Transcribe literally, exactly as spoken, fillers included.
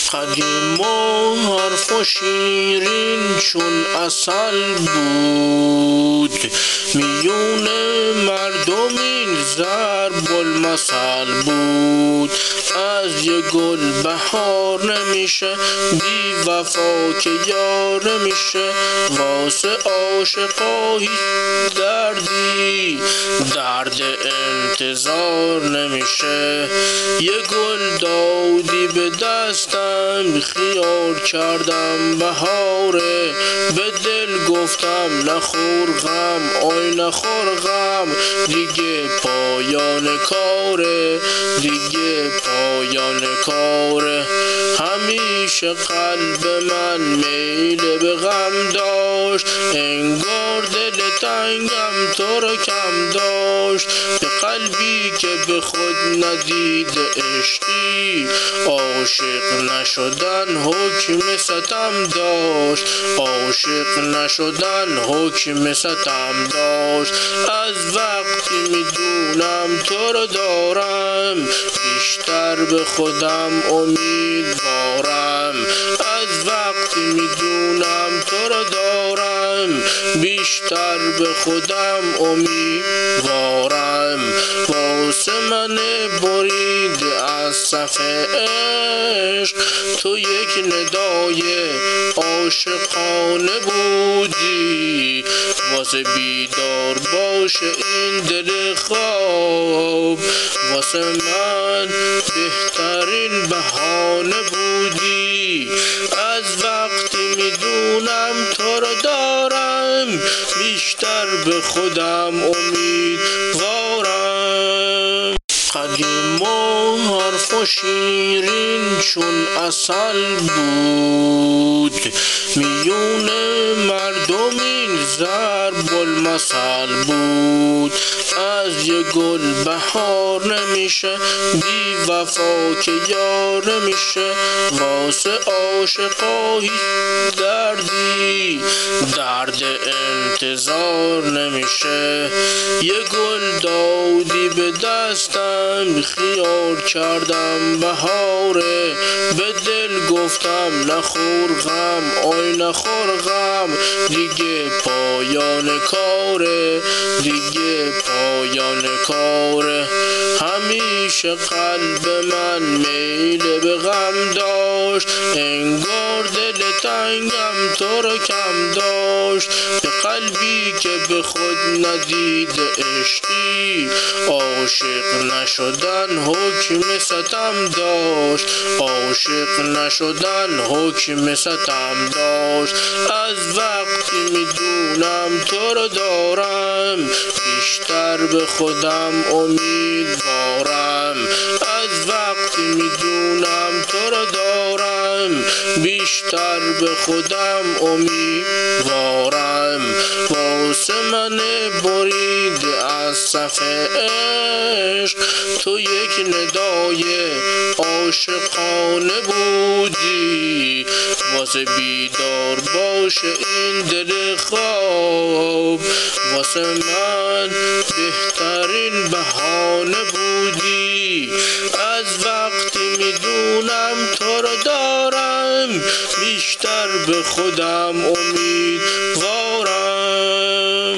قدیم و حرف و شیرین چون عسل بود، میون مردم این ضرب المثل بود. از یه گل بهار نمیشه، بی وفا که یار نمیشه، واسه عاشقا هیچ دردی درد انتظار نمیشه. یه گل دادی به دستم، خیال کردم بهاره، به دل گفتم نخور غم، آی نخور غم، دیگه پایان کاره، دیگه پایان کاره. همیشه قلب من میل به غم داشت، انگار دل تنگم تو رو کم داشت. به قلبی که به خود ندید عشقی، عاشق نشدن حکم ستم داشت، عاشق نشدن حکم ستم داشت. از وقتی میدونم تو رو دارم، بیشتر به خودم امیدوارم. از وقتی میدونم تو رو دارم، بیشتر به خودم امیدوارم. واسه من برید از صف عشق، تو یک ندای عاشقانه بودی، واسه بیدار باشه این دل خواب، واسه من بهترین بهانه بودی. از وقتی میدونم تو رو دارم، بیشتر به خودم امیدوارم. قدیم و حرف و شیرین چون عسل بود، میون مردم این ضرب المثل بود. از یه گل بهار نمیشه، بی وفا که یار نمیشه، واسه عاشقا هیچ دردی درد انتظار نمیشه. یه گل دادی به دستم، خیال کردم بهاره، به دل گفتم نخور غم، آی نخور غم، دیگه پایان کاره، دیگه پایان کاره. همیشه قلب من میل به غم داشت، انگار دل تنگم تو رو کم داشت. به قلبی که به خود ندید عشقی، عاشق نشدن حکم ستم داشت، عاشق نشدن حکم ستم داشت. از وقتی میدونم تو رو دارم، بیشتر به خودم امیدوارم. از وقتی میدونم تو رو دارم، بیشتر به خودم امیدوارم. واسه من برید از صف عشق، تو یک ندای عاشقانه بودی، واسه بیدار باشه این دل خواب، واسه من بهترین بهانه بودی. از وقتی میدونم تو رو دارم، بیشتر به خودم امیدوارم.